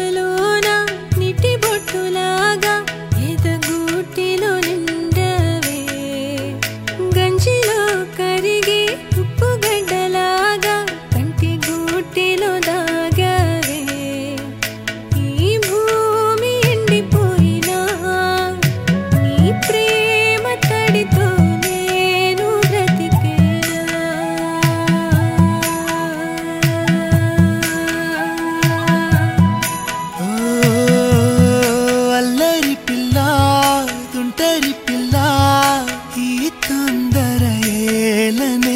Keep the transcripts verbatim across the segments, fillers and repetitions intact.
ఎదలోన నిటి బొట్టులాగా ఎదగూటిలో నిండవే గంజిలో కరిగి ఉప్పుగడ్డలాగా కంటి గూటిలో దాగవే ఈ భూమి ఎండిపోయినా నీ ప్రేమ తడితో నేను బ్రతికేనా అల్లరి పిల్ల తుంటరి పిల్ల ఈ తొందర ఏలనే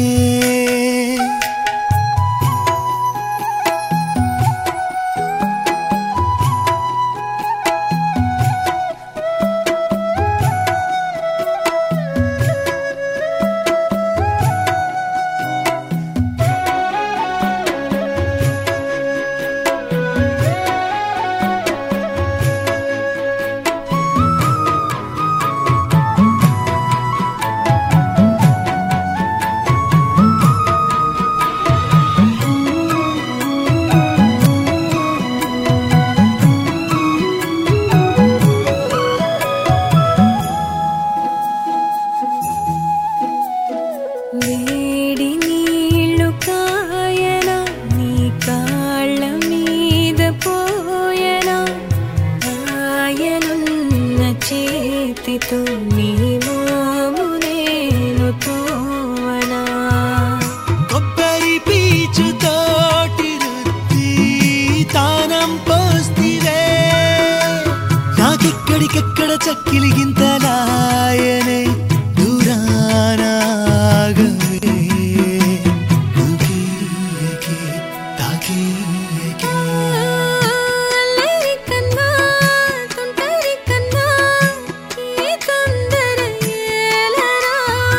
వేడి నీళ్ళు కాయనా నీ కాళ్ళ మీద పోయనా ఆయనున్న చేతితో నీ మోము నేను తోవనా కొబ్బరి పీచు తోటి రుద్ది తానం పోస్తివే నాకెక్కడికెక్కడ చక్కిలి గింతలాయనే దూరానా అల్లరి కన్నా తుంటరి కన్నా ఈ తొందర ఏలరా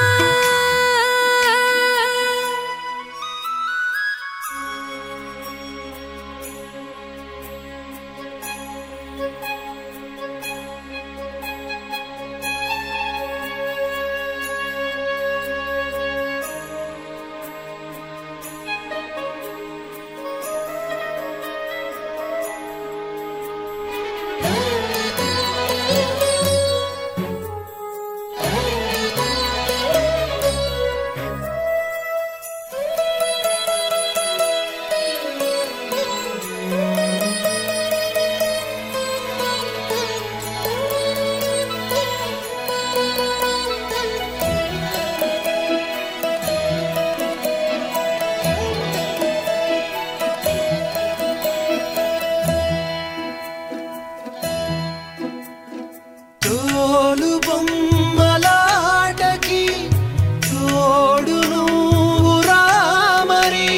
తోలు బొమ్మలాటకి తోడు నువ్వు రామరి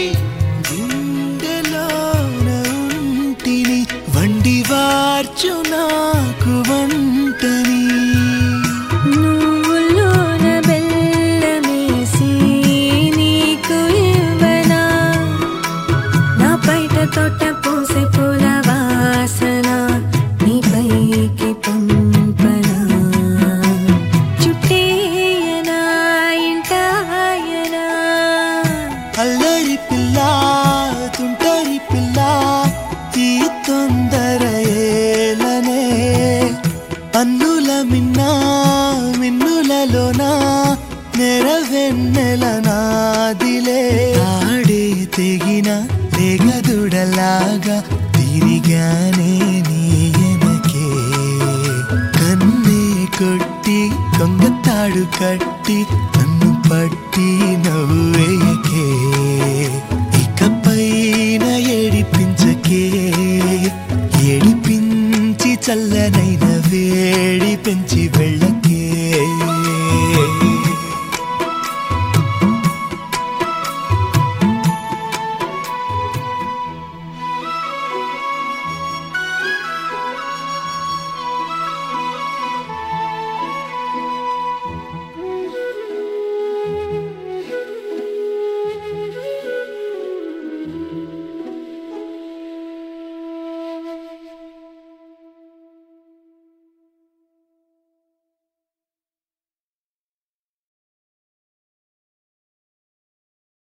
గుండెలోన ఉంటిని వండి వార్చు నాకు వంటని నువ్వులోన బెల్లమేసి నీకు ఇవ్వనా నా బయట తోట పూసే పూల వాసన నీ పైకి పంపనా చుట్టేయనా ఇంటాయనా అల్లరి పిల్ల తుంటరి పిల్ల ఈ తొందర ఏలనే అన్నుల మిన్నా మిన్నులలోన నెరవెన్నెల నాదిలే ఆడే తెగిన తెగదుడలాగా తిరిగానే నీ ఎనకే కన్నే కొట్టి కొంగతాడు కట్టి నన్ను పట్టి నవ్వేయకే ఇకపైన ఏడిపించకే ఏడిపించి చల్లన